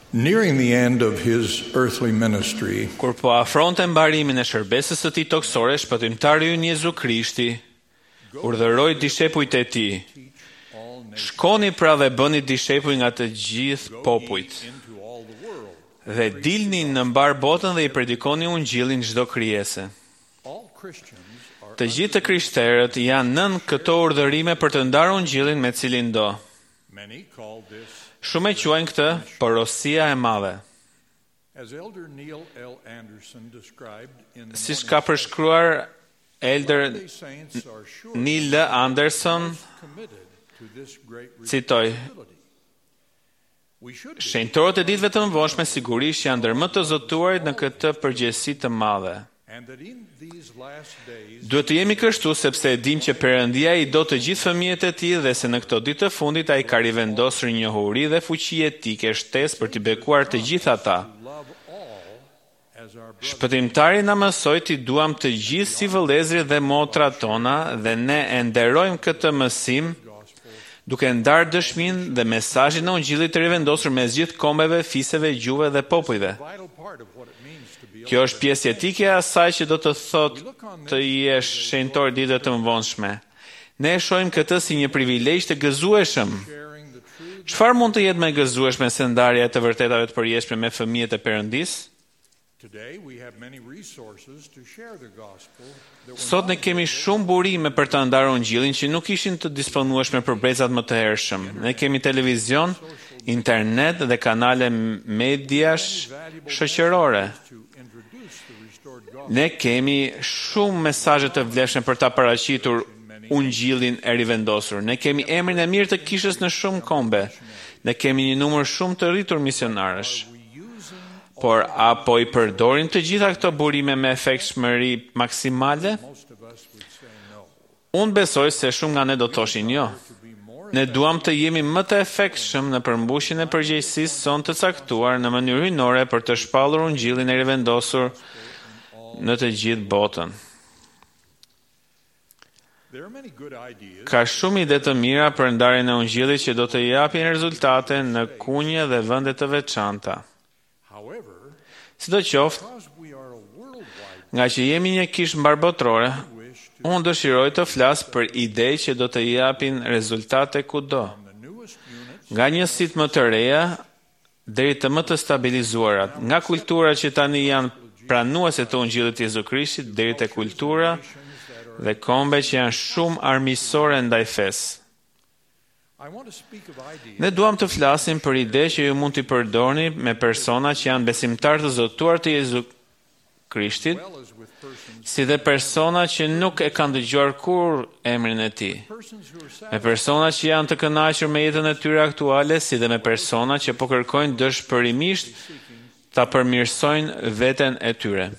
Nearing the end of his earthly ministry, Kur po afronte mbarimin e shërbesës së tij toksore, shpëtimtari ynë Jezu Krishti urdhëroi dishepujt e tij: Shkoni pra dhe bëni dishepuj nga të gjithë popujt, dhe dilni në mbar botën dhe i predikoni ungjillin çdo krijese. Të gjithë të krishterët janë nën këto urdhërime për të ndarë ungjillin me cilin do. Shumë e quajnë këtë porosia e madhe. Siç ka përshkruar Elder Neil L. Anderson, citoj: Shenjtorët e ditëve të mëvonshme sigurisht janë ndër më të zotuarit në këtë përgjegjësi të madhe. Duhet të jemi kështu sepse e dim që Perëndia i do të gjithë fëmijët e tij dhe se në këto ditë të fundit ai ka rivendosur njohuri dhe fuqi etike shtesë për t'i bekuar të gjithë ata. Shpëtimtari na mësoi t'i duam të gjithë si vëllezërit dhe motrat tona dhe ne e nderojmë këtë mësim duke ndarë dëshminë dhe mesazhin e ungjillit të rivendosur mes gjithë kombeve, fiseve, gjuhëve dhe popujve. Kjo është pjesë etike e asaj që do të thotë të jesh shenjtor ditëve të mëvonshme. Ne e shohim këtë si një privilegj të gëzueshëm. Çfarë mund të jetë më gëzueshme se ndarja e të vërtetave të përjetshme me fëmijët e Perëndisë? Sot ne kemi shumë burime për të ndarë ungjillin që nuk ishin të disponueshme për brezat më të hershëm. Ne kemi televizion, internet dhe kanale mediash shoqërore. Ne kemi shumë mesazhe të vlefshme për ta paraqitur ungjillin e rivendosur. Ne kemi emrin e mirë të kishës në shumë kombe. Ne kemi një numër shumë të rritur misionarësh. Por apo i përdorin të gjitha këto burime me efektshmëri maksimale? Unë besoj se shumë nga ne do thoshin jo. Ne duam të jemi më të efektshëm në përmbushjen e përgjegjësisë sonë të caktuar në mënyrë hyjnore për të shpallur ungjillin e rivendosur në të gjithë botën. Ka shumë ide të mira për ndarjen e ungjillit që do të japin rezultate në kunje dhe vende të veçanta. Sidoqoftë, nga që jemi një kishë mbarbotrore, unë dëshiroj të flas për ide që do të japin rezultate kudo. Nga njësitë më të reja deri të më të stabilizuarat, nga kultura që tani janë pranuese të ungjillit të Jezu Krishtit deri te kultura dhe kombe që janë shumë armiqësore ndaj fesë. Ne duam të flasim për ide që ju mund t'i përdorni me persona që janë besimtarë të zotuar të Jezu Krishtit, si dhe persona që nuk e kanë dëgjuar kur emrin e tij. Me persona që janë të kënaqur me jetën e tyre aktuale, si dhe me persona që po kërkojnë dëshpërimisht ta përmirësojnë veten e tyre.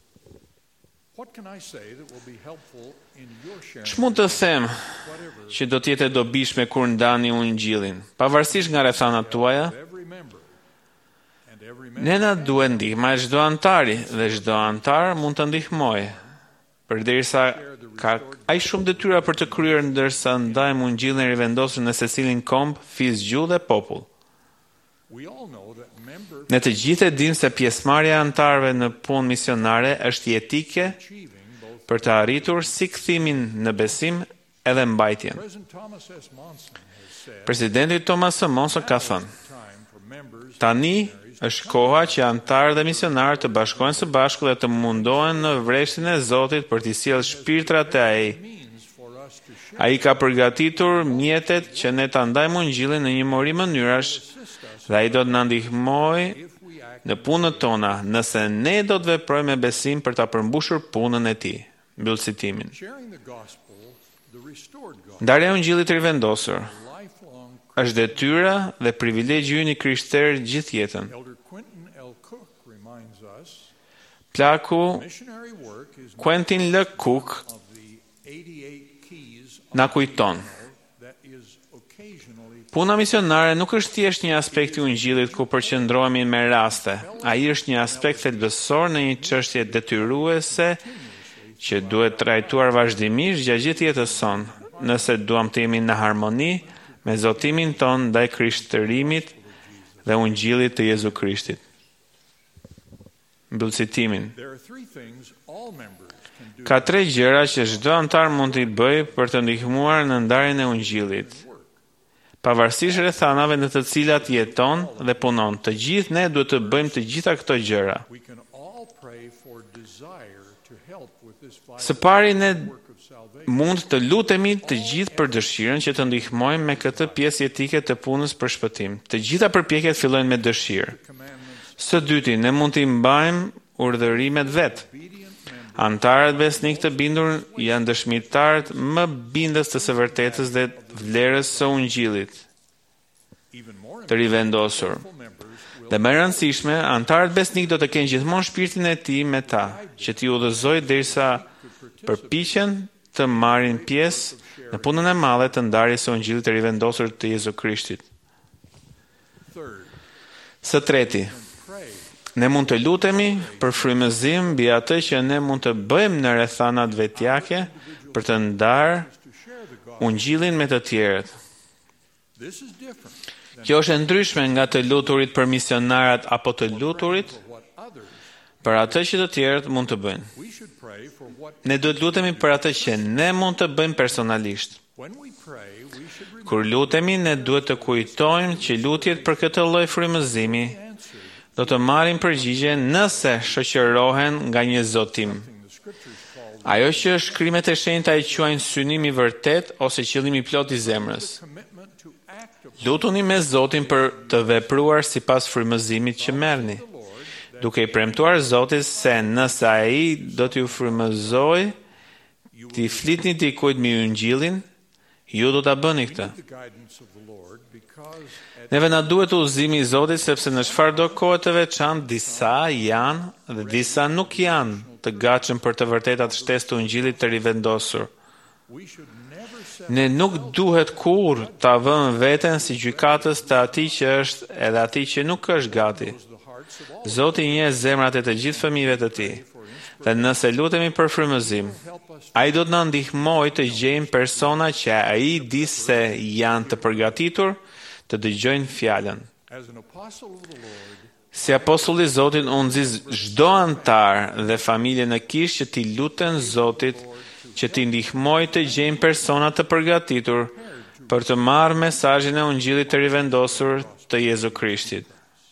Ç'mund të them që do të jetë e dobishme kur ndani ungjillin, pavarësisht nga rrethanat tuaja? Ne na duhet ndihma e çdo antari dhe çdo antar mund të ndihmojë, përderisa ka aq shumë detyra për të kryer ndërsa ndajmë ungjillin e rivendosur në secilin komb, fis, gjuhë dhe popull. Ne të gjithë e dimë se pjesëmarrja e antarëve në punë misionare është jetike për të arritur si kthimin në besim edhe mbajtjen. Presidenti Thomas S. Monson ka thënë: Tani është koha që antarët dhe misionarët të bashkohen së bashku dhe të mundohen në vreshtin e Zotit për t'i sjellë shpirtrat e Ai. Ai ka përgatitur mjetet që ne ta ndajmë ungjillin në një mori mënyrash dhe ai do të na ndihmojë në punët tona nëse ne do të veprojmë me besim për ta përmbushur punën e tij. Mbyll citimin. Ndarja e ungjillit të rivendosur është detyra dhe privilegji ynë i krishterë gjithë jetën. Plaku Quentin L. Cook na kujton: puna misionare nuk është thjesht një aspekt i ungjillit ku përqendrohemi me raste. Ai është një aspekt thelbësor në një çështje detyruese që duhet trajtuar vazhdimisht gjatë gjithë jetës sonë, nëse duam të jemi në harmoni me zotimin ton ndaj krishtërimit dhe Ungjillit të Jezu Krishtit. Mbyll citimin. There are three things all members can do Ka tre gjëra që çdo antar mund t'i bëjë për të ndihmuar në ndarjen e Ungjillit. Pavarësisht rrethanave në të cilat jeton dhe punon, të gjithë ne duhet të bëjmë të gjitha këto gjëra. We can all pray for desire to help with this Së pari ne work of salvation. mund të lutemi të gjithë për dëshirën që të ndihmojmë me këtë pjesë jetike të punës për shpëtim. Të gjitha përpjekjet fillojnë me dëshirë. Së dyti, ne mund t'i mbajmë urdhërimet vet. Antarët besnik të bindur janë dëshmitarët më bindës të së vërtetës dhe vlerës së Ungjillit Even more të rivendosur. members will Dhe më e rëndësishme, antarët besnik do të kenë gjithmonë shpirtin e tij me ta, që t'i udhëzojë derisa përpiqen të marrin pjesë në punën e madhe të ndarjes së Ungjillit të rivendosur të Jezu Krishtit. third, Së treti, pray ne mund të lutemi për frymëzim mbi atë që ne mund të bëjmë në rrethanat vetjake për të ndarë to share the gospel. Ungjillin me të tjerët. This is different than Kjo është e ndryshme nga të luturit për misionarat apo të luturit what others. për atë që të tjerët mund të bëjnë. We should pray for what Ne duhet lutemi për atë që ne mund të bëjmë personalisht. when we pray, we should remember Kur lutemi, ne duhet të kujtojmë që lutjet për këtë lloj frymëzimi answer do të marrin përgjigje nëse shoqërohen nga një zotim. the scriptures called Ajo që shkrimet e shenjta e quajnë synim i vërtet ose qëllimi plot i zemrës. commitment to act of Lutuni me Zotin për të vepruar sipas frymëzimit që merrni, the Lord, duke i premtuar Zotit se nëse ai do t'ju frymëzojë, t'i flitni dikujt mbi Ungjillin, ju do ta bëni këtë. the guidance of the Lord, because at Neve na duhet udhëzimi i Zotit sepse në çfarëdo kohë të veçantë disa janë dhe disa nuk janë të gatshëm për të vërtetat shtesë të Ungjillit të rivendosur. we should never set Ne nuk duhet kur ta vëmë veten si gjykatës të atij që është edhe atij që nuk është gati. the hearts of all Zoti njeh zemrat e të gjithë fëmijëve të tij. Dhe nëse lutemi për frymëzim, help us ai do të na ndihmojë të gjejmë persona që ai di se janë të përgatitur të dëgjojnë fjalën. as an apostle of the Lord. Si apostulli i Zotit, unë nxis çdo antar dhe familje në kishë që t'i luten Zotit që t'i ndihmojë të gjejmë persona të përgatitur për të marrë mesazhin e Ungjillit të rivendosur të Jezu Krishtit.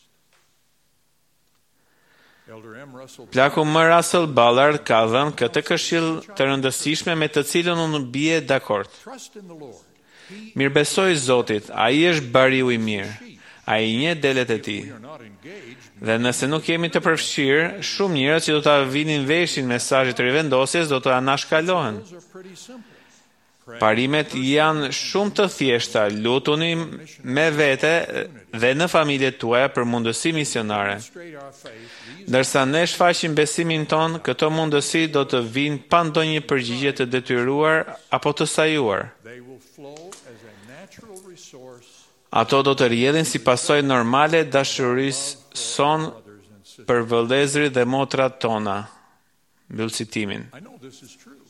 Elder M. Russell Plaku më Russell Ballard ka dhënë këtë këshill të rëndësishme me të cilën unë bie dakord. trust in the Lord. He Mirëbesoj Zotit, ai është bariu i mirë. Ai njeh delet e tij. are not engaged. Dhe nëse nuk jemi të përfshirë, shumë njerëz që do ta vinin veshin mesazhit të rivendosjes do të anashkalohen. Those are pretty simple. Parimet janë shumë të thjeshta. Lutuni me vete dhe në familjet tuaja për mundësi misionare. Straight our faith. These Ndërsa ne shfaqim besimin ton, këto mundësi do të vinë pa ndonjë përgjigje të detyruar apo të sajuar. they will flow as a natural resource. Ato do të rrjedhin si pasojë normale dashurisë son Brothers and sisters. për vëllezërit dhe motrat tona. Mbyll citimin. I know this is true.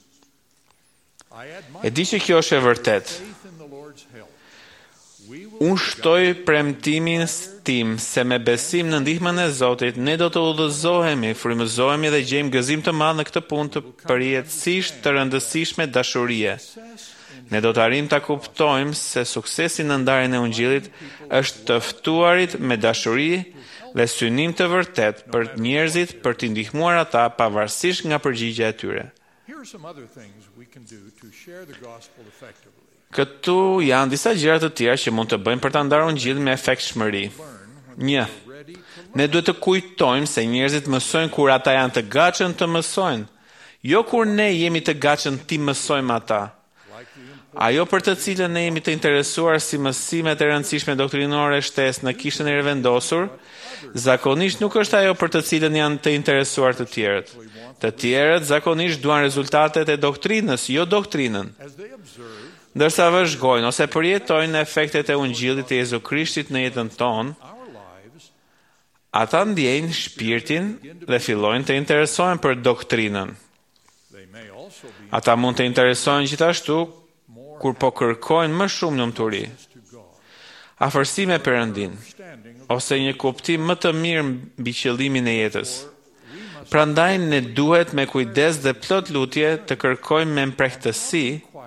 I add my E di që kjo është e vërtet. faith in the Lord's help. We will Unë shtoj premtimin tim se me besim në ndihmën e Zotit, ne do të udhëzohemi, frymëzohemi dhe gjejmë gëzim të madh në këtë punë të përjetësisht të rëndësishme dashurie. Ne do të arrijmë ta kuptojmë se suksesi në ndarjen e Ungjillit është të ftuarit me dashuri dhe synim të vërtet për njerëzit për t'i ndihmuar ata pavarësisht nga përgjigjja e tyre. Here are some other things we can do to share the gospel effectively. Këtu janë disa gjëra të tjera që mund të bëjmë për ta ndarë Ungjillin me efektshmëri. 1. Ready to Ne duhet të kujtojmë se njerëzit mësojnë kur ata janë të gatshëm të mësojnë, jo kur ne jemi të gatshëm ti mësojmë ata. Ajo për të cilën ne jemi të interesuar si mësimet e rëndësishme doktrinore shtesë në kishën e rivendosur, zakonisht nuk është ajo për të cilën janë të interesuar të tjerët. Të tjerët zakonisht duan rezultatet e doktrinës, jo doktrinën. as they observe Ndërsa vëzhgojnë ose përjetojnë efektet e Ungjillit të Jezu Krishtit në jetën tonë, our lives. ata ndjejnë shpirtin dhe fillojnë të interesohen për doktrinën. They may also be Ata mund të interesohen gjithashtu kur po kërkojnë më shumë lumturi, to God. afërsi me Perëndin. Understanding ose një kuptim më të mirë mbi qëllimin e jetës. Prandaj ne duhet me kujdes dhe plot lutje të kërkojmë me mprehtësi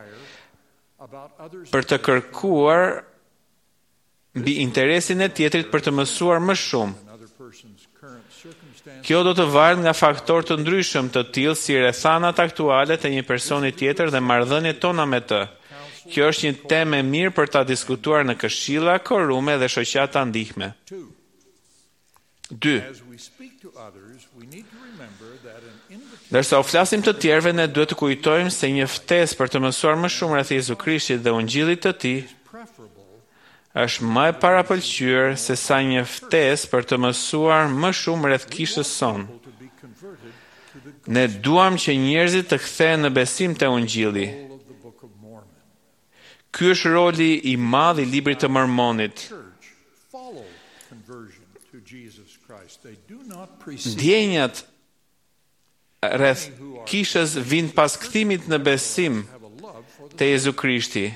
për të kërkuar mbi interesin e tjetrit për të mësuar më shumë. Kjo do të varet nga faktorë të ndryshëm të tillë si rrethanat aktuale të një personi tjetër dhe marrëdhëniet tona me të. Kjo është një temë e mirë për ta diskutuar në këshilla, korume dhe shoqata ndihme. 2. Ndërsa u flasim të tjerëve, ne duhet të kujtojmë se një ftesë për të mësuar më shumë rreth Jezu Krishtit dhe Ungjillit të Tij është më e parapëlqyer se sa një ftesë për të mësuar më shumë rreth kishës son. Ne duam që njerëzit të kthehen në besim te Ungjilli. Ky është roli i madh i librit të Mormonit. Ndjenjat rreth kishës vijnë pas kthimit në besim te Jezu Krishti.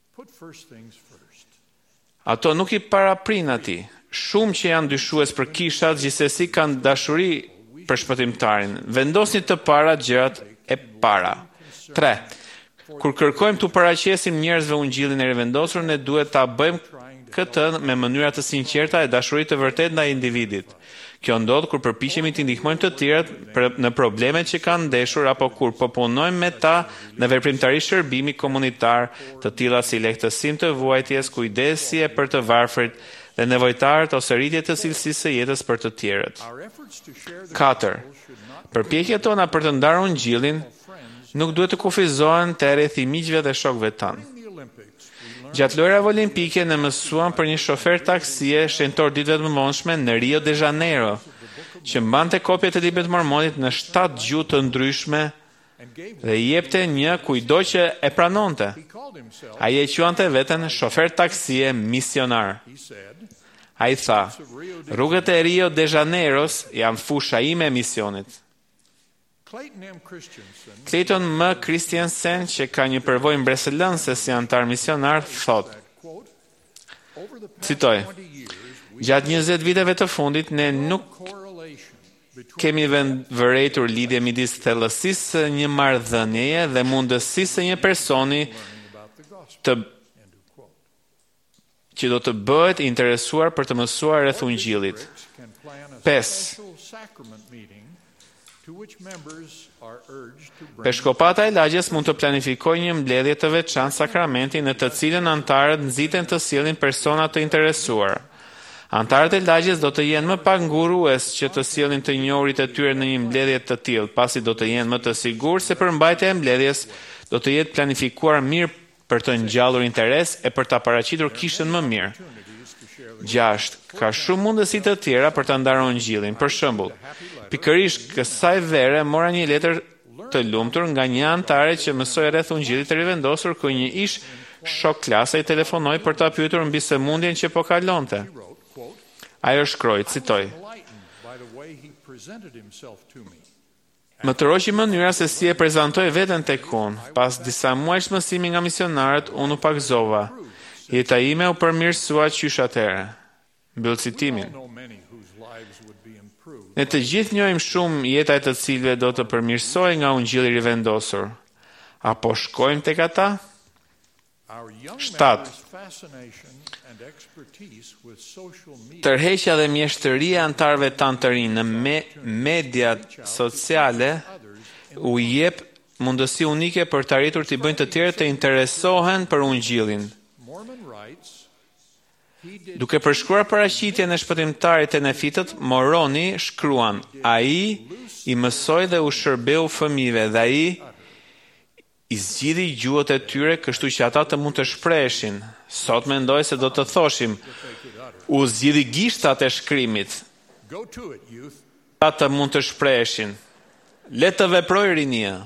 Ato nuk i paraprin atij. Shumë që janë dyshues për kishat, gjithsesi kanë dashuri për shpëtimtarin. Vendosni të para gjërat e para. 3. Kur kërkojmë të paraqesim njerëzve Ungjillin e rivendosur, ne duhet ta bëjmë këtë me mënyra të sinqerta e dashurisë të vërtetë ndaj individit. Kjo ndodh kur përpiqemi të ndihmojmë të tjerët në problemet që kanë ndeshur apo kur po punojmë me ta në veprimtari shërbimi komunitar, të tilla si lehtësim të vuajtjes, kujdesje për të varfrit dhe nevojtarët ose rritje të cilësisë së jetës për të tjerët. 4. Përpjekjet tona për të ndarë Ungjillin nuk duhet të kufizohen te rrethi miqve dhe shokëve tanë. Gjatë lojrave olimpike ne mësuam për një shofer taksie shenjtor ditëve të mëvonshme në Rio de Janeiro, që mbante kopje të librit të Mormonit në 7 gjuhë të ndryshme dhe i jepte një kujdo që e pranonte. Ai e quante veten shofer taksie misionar. Ai tha: "Rrugët e Rio de Janeiros janë fusha ime e misionit." Clayton M. Christensen, që ka një përvojë mbresëlënse si antar misionar, thot, citoj: "Gjatë 20 viteve të fundit, ne nuk kemi vërejtur lidhje midis thellësisë së një marrëdhënieje dhe mundësisë së një personi që do të bëhet i interesuar për të mësuar rreth Ungjillit." 5. Peshkopata e lagjes mund të planifikojë një mbledhje të veçantë sakramenti në të cilën antarët nxiten të sjellin persona të interesuar. Antarët e lagjes do të jenë më pak ngurues që të sjellin të njohurit e tyre në një mbledhje të tillë, pasi do të jenë më të sigurt se përmbajtja e mbledhjes do të jetë planifikuar mirë për të ngjallur interes e për ta paraqitur kishën më mirë. 6. Ka shumë mundësi të tjera për të ndarë Ungjillin. Për shembull, pikërisht kësaj vere mora një letër të lumtur nga një antare që mësoi rreth Ungjillit të rivendosur, ku një ish shok klase i telefonoi për ta pyetur mbi sëmundjen që po kalonte. Ajo shkroi, citoj: "Më tërhoqi mënyra se si e prezantoi veten tek unë. Pas disa muajsh mësimi nga misionarët, unë u pagëzova. Jeta ime u përmirësua qysh atëherë." Mbyll citimin. Ne të gjithë njohim shumë jeta e të cilëve do të përmirësohej nga Ungjilli i rivendosur. Apo shkojmë tek ata? 7. Tërheqja dhe mjeshtëria e antarëve tanë të rinj në mediat sociale u jep mundësi unike për të arritur t'i bëjnë të tjerë të interesohen për Ungjillin. Duke përshkruar paraqitjen e shpëtimtarit e nefitët, Moroni shkruan: "Ai i mësoi dhe u shërbeu fëmijëve dhe ai i zgjidhi gjuhët e tyre, kështu që ata të mund të shpreheshin." Sot mendoj se do të thoshim: "U zgjidhi gishtat e shkrimit, ata të mund të shpreheshin." Le të veprojë rinia.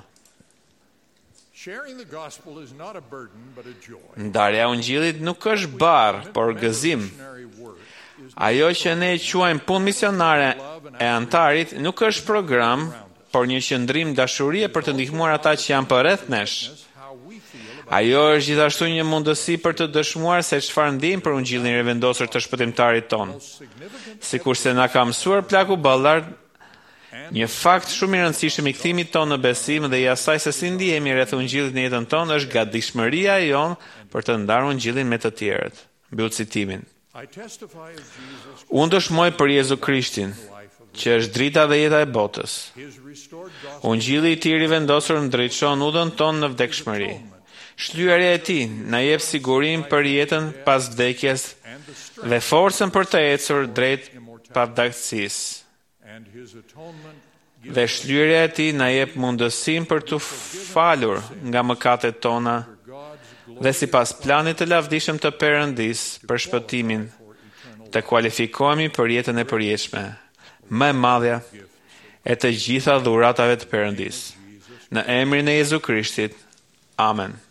Ndarja e Ungjillit nuk është barr, por gëzim. Ajo që ne e quajmë punë misionare e antarit nuk është program, por një qëndrim dashurie për të ndihmuar ata që janë përreth nesh. Ajo është gjithashtu një mundësi për të dëshmuar se çfarë ndijmë për ungjillin e rivendosur të shpëtimtarit ton. Sikurse na ka mësuar plaku ballard, një fakt shumë i rëndësishëm i kthimit tonë në besim dhe i asaj se si ndihemi rreth ungjillit në jetën tonë është gatishmëria jonë për të ndarë ungjillin me të tjerët. Mbyll citimin. Unë dëshmoj për Jezu Krishtin, që është drita dhe jeta e botës. Ungjilli i tij rivendosur ndriçon udhën tonë në vdekshmëri. Shlyerja e tij na jep sigurinë për jetën pas vdekjes dhe forcën për të ecur drejt pavdaktsisë. Dhe shlyerja e tij na jep mundësinë për të falur nga mëkatet tona dhe sipas planit të lavdishëm të Perëndis për shpëtimin, të kualifikohemi për jetën e përjetshme, më e madhja e të gjitha dhuratave të Perëndis. Në emrin e Jezu Krishtit. Amen.